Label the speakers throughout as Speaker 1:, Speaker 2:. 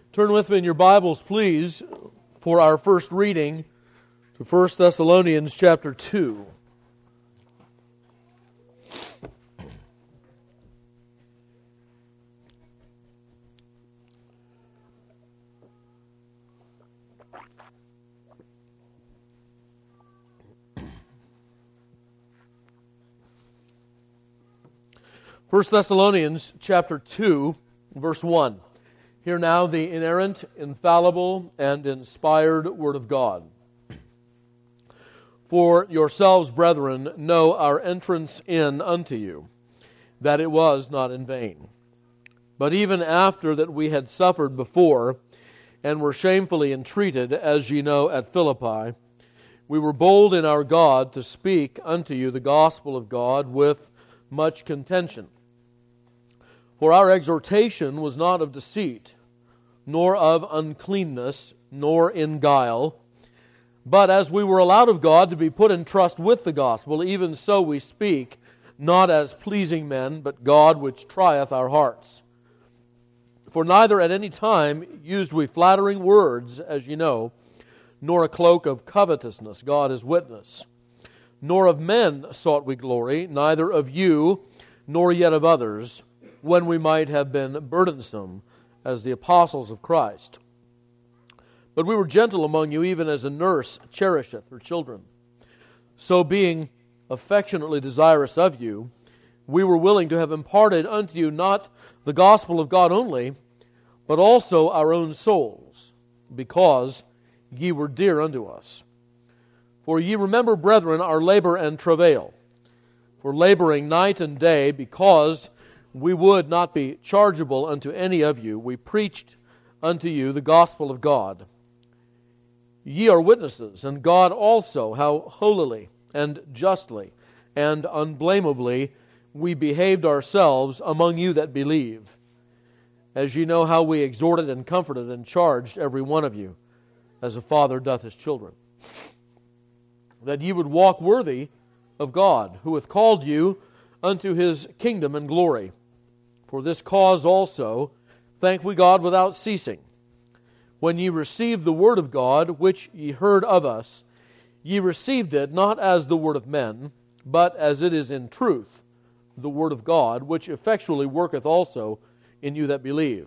Speaker 1: Turn with me in your Bibles, please, for our first reading to 1 Thessalonians chapter 2. First Thessalonians chapter 2, verse 1. Hear now the inerrant, infallible, and inspired Word of God. For yourselves, brethren, know our entrance in unto you, that it was not in vain. But even after that we had suffered before, and were shamefully entreated, as ye know, at Philippi, we were bold in our God to speak unto you the gospel of God with much contention. For our exhortation was not of deceit, nor of uncleanness, nor in guile, but as we were allowed of God to be put in trust with the gospel, even so we speak, not as pleasing men, but God which trieth our hearts. For neither at any time used we flattering words, as ye know, nor a cloak of covetousness, God is witness. Nor of men sought we glory, neither of you, nor yet of others, when we might have been burdensome as the apostles of Christ. But we were gentle among you, even as a nurse cherisheth her children. So being affectionately desirous of you, we were willing to have imparted unto you not the gospel of God only, but also our own souls, because ye were dear unto us. For ye remember, brethren, our labor and travail, for laboring night and day, because we would not be chargeable unto any of you, we preached unto you the gospel of God. Ye are witnesses, and God also, how holily and justly and unblameably we behaved ourselves among you that believe, as ye know how we exhorted and comforted and charged every one of you, as a father doth his children, that ye would walk worthy of God, who hath called you unto His kingdom and glory. For this cause also thank we God without ceasing. When ye received the word of God, which ye heard of us, ye received it not as the word of men, but as it is in truth, the word of God, which effectually worketh also in you that believe.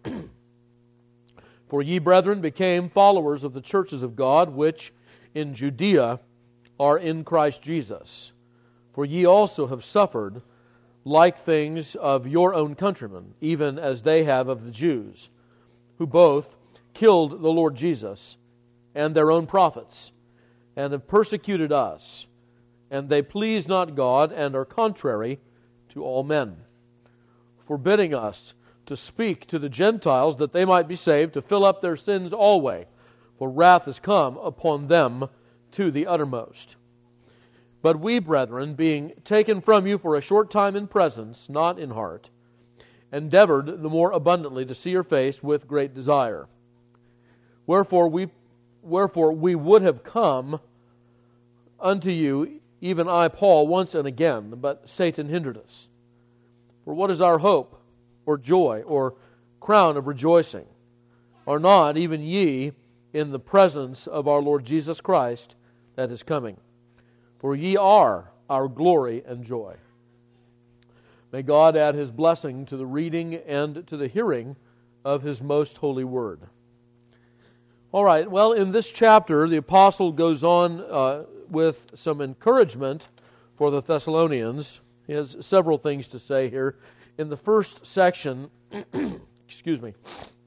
Speaker 1: For ye, brethren, became followers of the churches of God, which in Judea are in Christ Jesus. For ye also have suffered like things of your own countrymen, even as they have of the Jews, who both killed the Lord Jesus and their own prophets, and have persecuted us, and they please not God, and are contrary to all men, forbidding us to speak to the Gentiles that they might be saved, to fill up their sins alway, for wrath is come upon them to the uttermost. But we, brethren, being taken from you for a short time in presence, not in heart, endeavored the more abundantly to see your face with great desire. Wherefore we would have come unto you, even I, Paul, once and again, but Satan hindered us. For what is our hope, or joy, or crown of rejoicing? Are not even ye in the presence of our Lord Jesus Christ that is coming? For ye are our glory and joy. May God add His blessing to the reading and to the hearing of His most holy word. All right, well, in this chapter, the apostle goes on with some encouragement for the Thessalonians. He has several things to say here. In the first section, excuse me.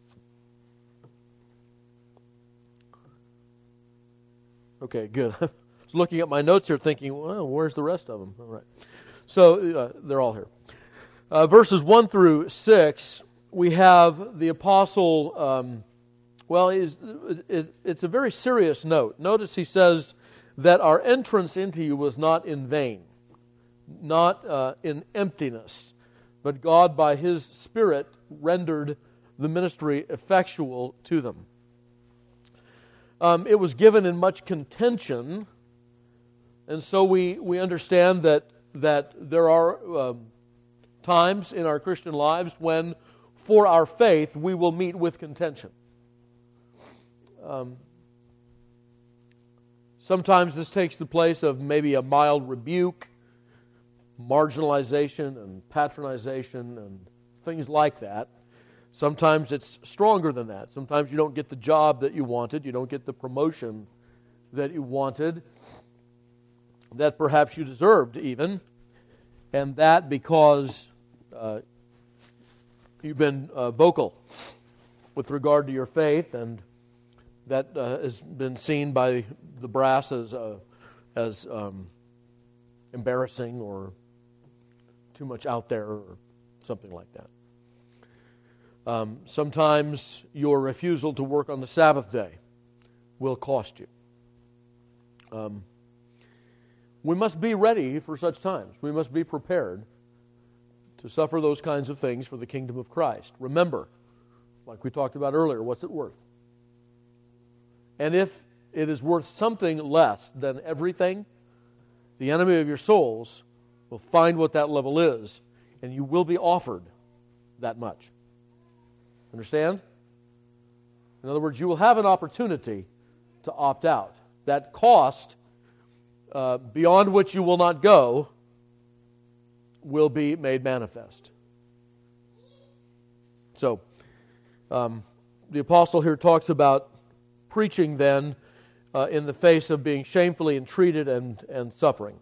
Speaker 1: Okay, good. Looking at my notes here thinking, well, where's the rest of them? All right. So, they're all here. Verses 1 through 6, we have the apostle, it's a very serious note. Notice he says that our entrance into you was not in vain, not in emptiness, but God by His Spirit rendered the ministry effectual to them. It was given in much contention. And so we understand that there are times in our Christian lives when, for our faith, we will meet with contention. Sometimes this takes the place of maybe a mild rebuke, marginalization and patronization and things like that. Sometimes it's stronger than that. Sometimes you don't get the job that you wanted. You don't get the promotion that you wanted, that perhaps you deserved even. And that because you've been vocal with regard to your faith, and that has been seen by the brass as embarrassing or too much out there or something like that. Sometimes your refusal to work on the Sabbath day will cost you. We must be ready for such times. We must be prepared to suffer those kinds of things for the kingdom of Christ. Remember, like we talked about earlier, what's it worth? And if it is worth something less than everything, the enemy of your souls will find what that level is, and you will be offered that much. Understand? In other words, you will have an opportunity to opt out. That cost, beyond which you will not go, will be made manifest. So, the apostle here talks about preaching then in the face of being shamefully entreated and suffering.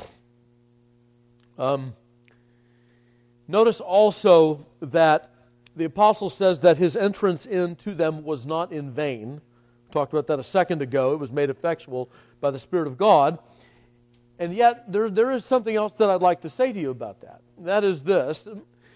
Speaker 1: Notice also that the apostle says that his entrance into them was not in vain. We talked about that a second ago. It was made effectual by the Spirit of God. And yet, there is something else that I'd like to say to you about that. That is this.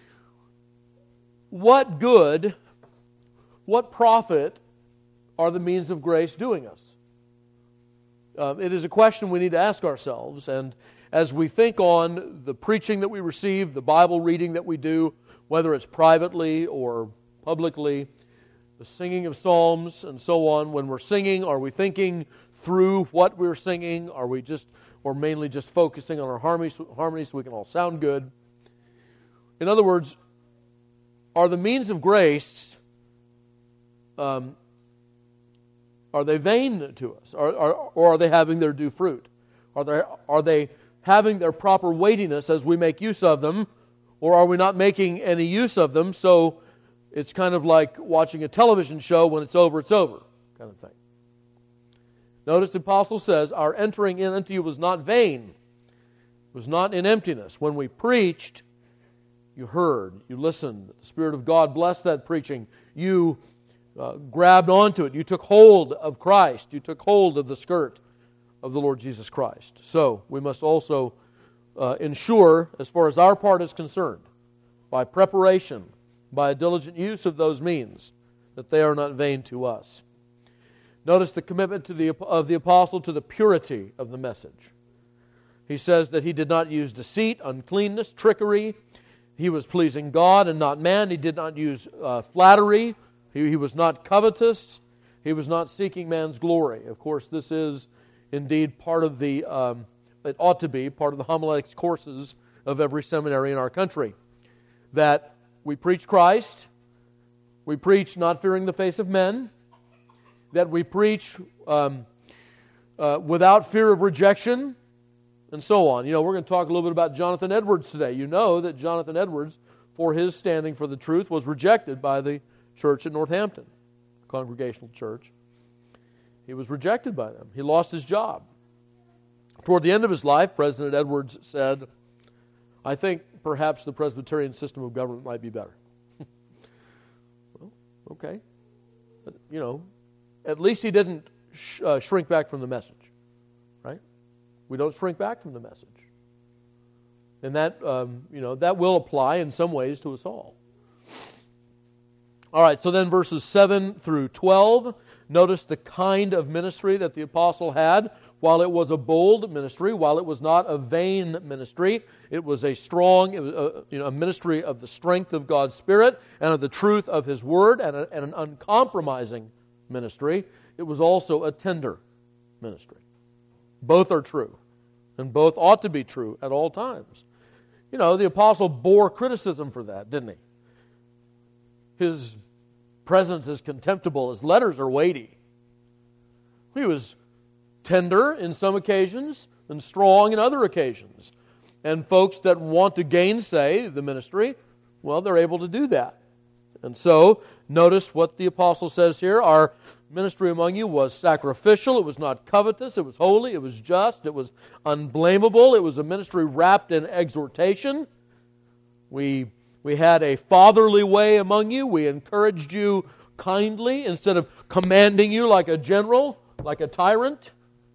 Speaker 1: What good, what profit are the means of grace doing us? It is a question we need to ask ourselves. And as we think on the preaching that we receive, the Bible reading that we do, whether it's privately or publicly, the singing of psalms and so on, when we're singing, are we thinking through what we're singing? Are we mainly just focusing on our harmony so we can all sound good? In other words, are the means of grace, are they vain to us? Or are they having their due fruit? Are they having their proper weightiness as we make use of them? Or are we not making any use of them, so it's kind of like watching a television show, when it's over, kind of thing. Notice the apostle says, our entering in unto you was not vain. It was not in emptiness. When we preached, you heard, you listened. The Spirit of God blessed that preaching. You grabbed onto it. You took hold of Christ. You took hold of the skirt of the Lord Jesus Christ. So, we must also ensure, as far as our part is concerned, by preparation, by a diligent use of those means, that they are not vain to us. Notice the commitment of the apostle to the purity of the message. He says that he did not use deceit, uncleanness, trickery. He was pleasing God and not man. He did not use flattery. He was not covetous. He was not seeking man's glory. Of course, this is indeed part of the... it ought to be part of the homiletics courses of every seminary in our country. That we preach Christ, we preach not fearing the face of men, that we preach without fear of rejection, and so on. You know, we're going to talk a little bit about Jonathan Edwards today. You know that Jonathan Edwards, for his standing for the truth, was rejected by the church at Northampton, Congregational Church. He was rejected by them. He lost his job. Toward the end of his life, President Edwards said, I think perhaps the Presbyterian system of government might be better. Well, okay. But, you know, at least he didn't shrink back from the message, right? We don't shrink back from the message. And that, that will apply in some ways to us all. All right, so then verses 7 through 12, notice the kind of ministry that the apostle had. While it was a bold ministry, while it was not a vain ministry, it was a strong, a ministry of the strength of God's Spirit and of the truth of His Word, and an uncompromising ministry. It was also a tender ministry. Both are true, and both ought to be true at all times. You know, the apostle bore criticism for that, didn't he? His presence is contemptible. His letters are weighty. He was tender in some occasions and strong in other occasions. And folks that want to gainsay the ministry, well, they're able to do that. And so, notice what the apostle says here. Our ministry among you was sacrificial. It was not covetous. It was holy. It was just. It was unblameable. It was a ministry wrapped in exhortation. We had a fatherly way among you. We encouraged you kindly instead of commanding you like a general, like a tyrant.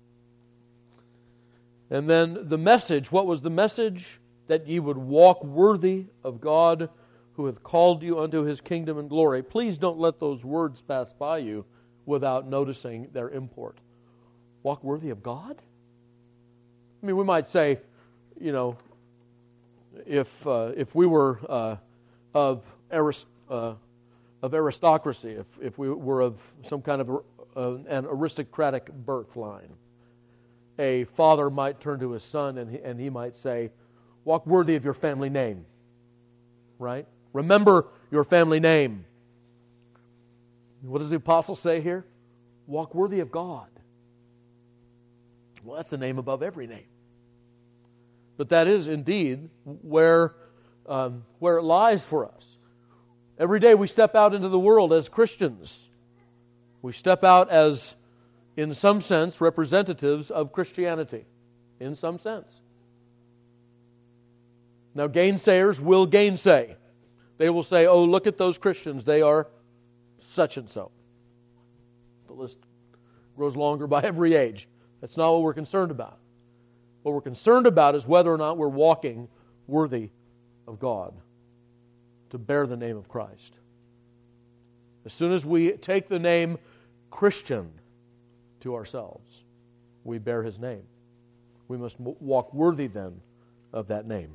Speaker 1: And then the message, what was the message? That ye would walk worthy of God who hath called you unto His kingdom and glory. Please don't let those words pass by you without noticing their import. Walk worthy of God? I mean, we might say, you know, if we were of aristocracy, if we were of some kind of an aristocratic birth line, a father might turn to his son and he might say, walk worthy of your family name. Right? Remember your family name. What does the apostle say here? Walk worthy of God. Well, that's the name above every name. But that is indeed where it lies for us. Every day we step out into the world as Christians. We step out as, in some sense, representatives of Christianity. In some sense. Now, gainsayers will gainsay. They will say, oh, look at those Christians. They are such and so. The list grows longer by every age. That's not what we're concerned about. What we're concerned about is whether or not we're walking worthy of God to bear the name of Christ. As soon as we take the name Christian to ourselves, we bear His name. We must walk worthy then of that name.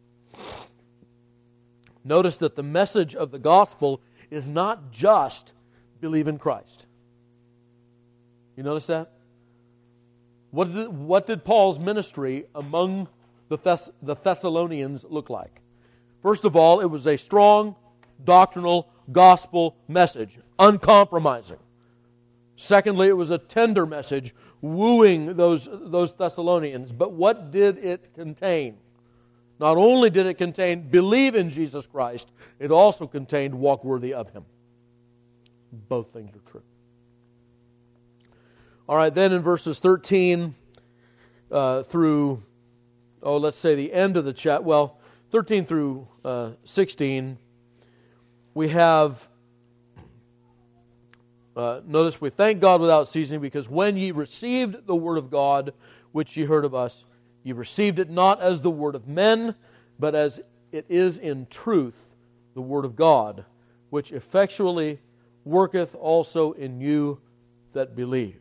Speaker 1: Notice that the message of the gospel is not just believe in Christ. You notice that? What did Paul's ministry among the Thessalonians look like? First of all, it was a strong doctrinal gospel message, uncompromising. Secondly, it was a tender message, wooing those Thessalonians. But what did it contain? Not only did it contain believe in Jesus Christ, it also contained walk worthy of Him. Both things are true. All right, then in verses 13 through, let's say the end of the chat. Well, 13 through 16, we have, notice, we thank God without ceasing, because when ye received the word of God, which ye heard of us, ye received it not as the word of men, but as it is in truth the word of God, which effectually worketh also in you that believe.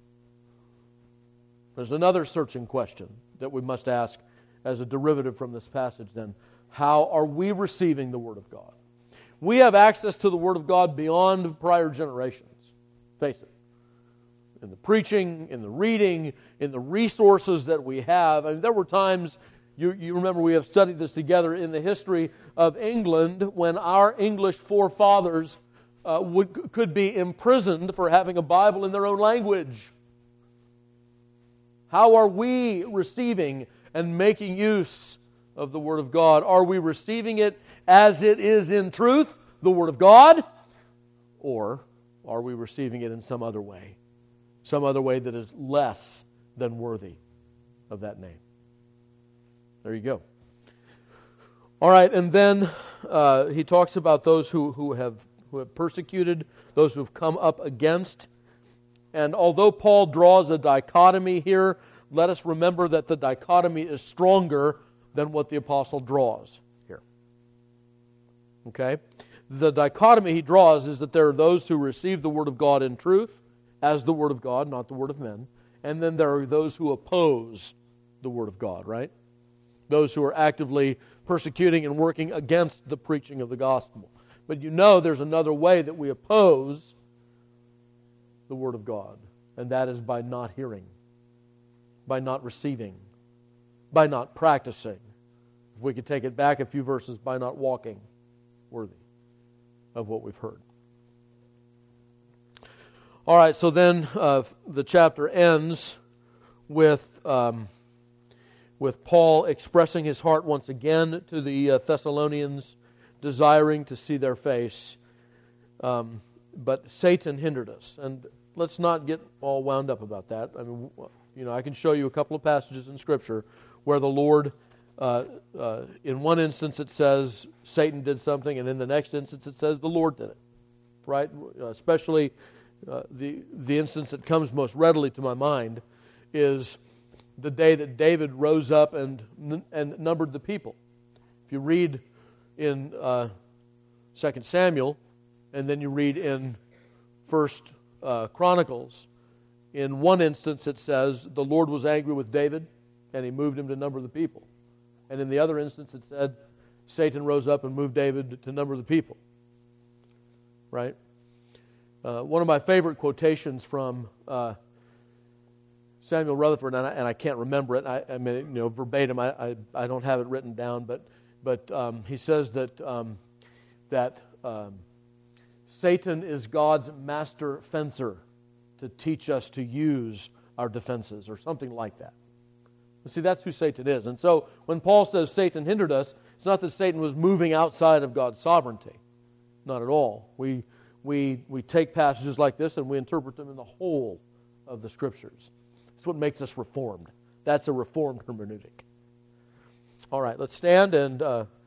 Speaker 1: There's another searching question that we must ask as a derivative from this passage then. How are we receiving the Word of God? We have access to the Word of God beyond prior generations. Face it. In the preaching, in the reading, in the resources that we have. I mean, there were times, you remember we have studied this together in the history of England, when our English forefathers could be imprisoned for having a Bible in their own language. How are we receiving and making use of the Word of God? Are we receiving it as it is in truth, the Word of God? Or are we receiving it in some other way? Some other way that is less than worthy of that name. There you go. All right, and then he talks about those who have persecuted, those who have come up against. And although Paul draws a dichotomy here, let us remember that the dichotomy is stronger than what the apostle draws here. Okay? The dichotomy he draws is that there are those who receive the Word of God in truth, as the Word of God, not the Word of men. And then there are those who oppose the Word of God, right? Those who are actively persecuting and working against the preaching of the gospel. But you know there's another way that we oppose the Word of God, and that is by not hearing, by not receiving, by not practicing. If we could take it back a few verses, by not walking worthy of what we've heard. All right, so then the chapter ends with Paul expressing his heart once again to the Thessalonians, desiring to see their face. But Satan hindered us. And let's not get all wound up about that. I mean, I can show you a couple of passages in Scripture where the Lord, in one instance it says Satan did something, and in the next instance it says the Lord did it. Right? Especially the instance that comes most readily to my mind is the day that David rose up and numbered the people. If you read in 2 Samuel, and then you read in 1 Chronicles, in one instance it says the Lord was angry with David and he moved him to number the people. And in the other instance it said Satan rose up and moved David to number the people. Right? One of my favorite quotations from Samuel Rutherford, and I can't remember it. I mean, verbatim. I don't have it written down, but he says that Satan is God's master fencer to teach us to use our defenses, or something like that. See, that's who Satan is. And so when Paul says Satan hindered us, it's not that Satan was moving outside of God's sovereignty. Not at all. We take passages like this and we interpret them in the whole of the Scriptures. That's what makes us reformed. That's a reformed hermeneutic. All right, let's stand and